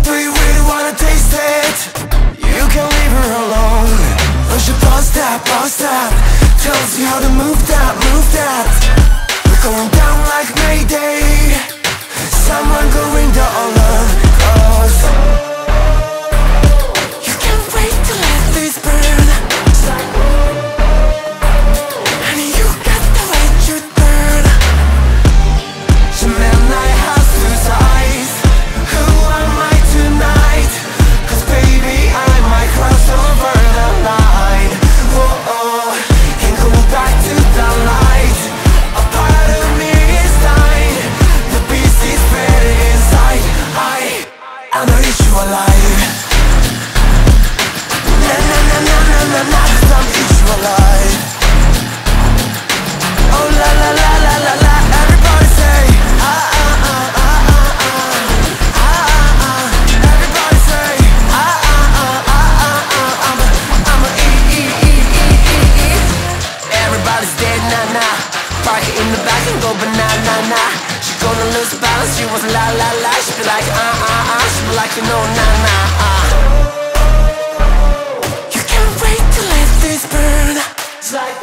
Do you really wanna taste it? You can leave her alone. When she bust that, tells you how to move that, We're going down like Mayday. Someone go ring the alarm, 'cause you can't wait to let this burn. Honey, you got the way you turn. Chanel night has two sides. Who am I tonight? 'Cause baby, I might cross over the line. Whoa, can't go back to the light. A part of me is dying. The beast is ready inside. I'ma eat you alive. Na na na na na na na, 'cause I'ma eat you alive. Oh la la la la la la, everybody say ah ah ah ah ah ah ah ah. Everybody say ah ah ah ah ah ah. I'ma eat. Everybody's dead, nah nah. Park it in the back and go banana. She gonna lose balance, she was la la la. She be like she be like you know nah. You can't wait to let this burn. It's like,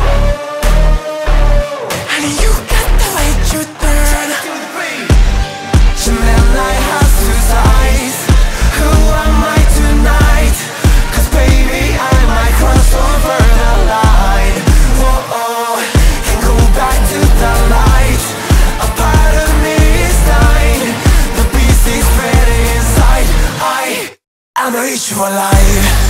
honey, you got the way you turn. Chanel night has two sides. Who am I tonight? 'Cause baby, I might cross over the line. Whoa, can't go back to the light. A part of me is dying. The beast is ready inside. I'ma eat you alive.